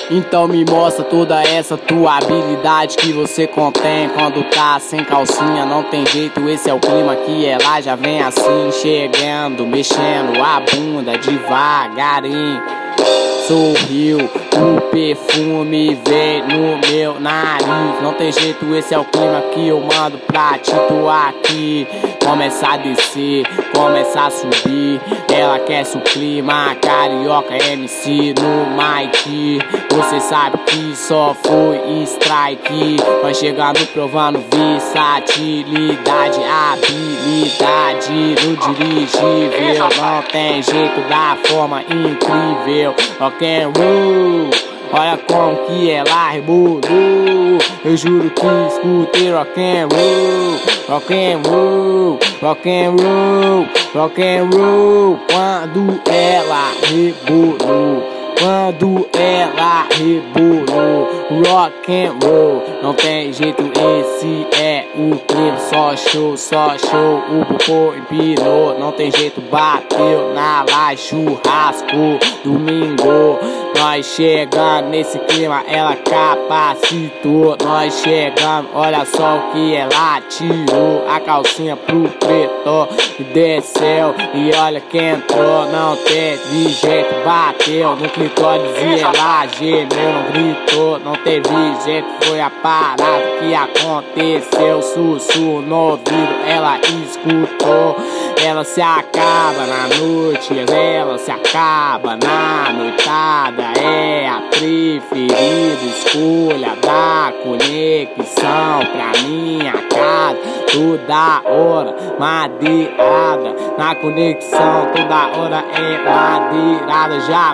Então me mostra toda essa tua habilidade que você contém. Quando tá sem calcinha não tem jeito, esse é o clima que ela já vem assim, chegando, mexendo a bunda devagarinho. Sorriu, o perfume vem no meu nariz. Não tem jeito, esse é o clima que eu mando pra ti, tu aqui. Começa a descer, começa a subir. Ela aquece o clima, carioca MC no mic. Você sabe que só foi strike. Vai chegando provando versatilidade, habilidade no dirigível. Não tem jeito, da forma incrível. Rock and roll, olha como que ela rebolou. Eu juro que escutei rock and roll, rock and roll, rock and roll, rock and roll. Quando ela rebolou, quando ela rebolou, rock and roll. Não tem jeito, esse é o clipe. Só show, o popô empinou. Não tem jeito, bateu na laje, churrasco, domingo. Nós chegamos nesse clima, ela capacitou. Nós chegamos, olha só o que ela tirou. A calcinha pro preto e desceu. E olha quem entrou, não teve jeito, bateu no clitóris e ela gemeu, não gritou. Não teve jeito, foi a parada que aconteceu. Sussurro no ouvido, ela escutou. Ela se acaba na noite, ela se acaba na noitada. É a preferida escolha da conexão pra minha casa. Toda hora madeirada na conexão, toda hora é madeirada. Já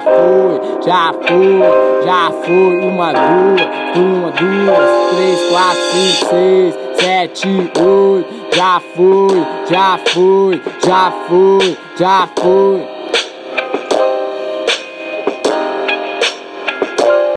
foi uma, duas, 3, 4, 5, 6, 7, 8. Já foi.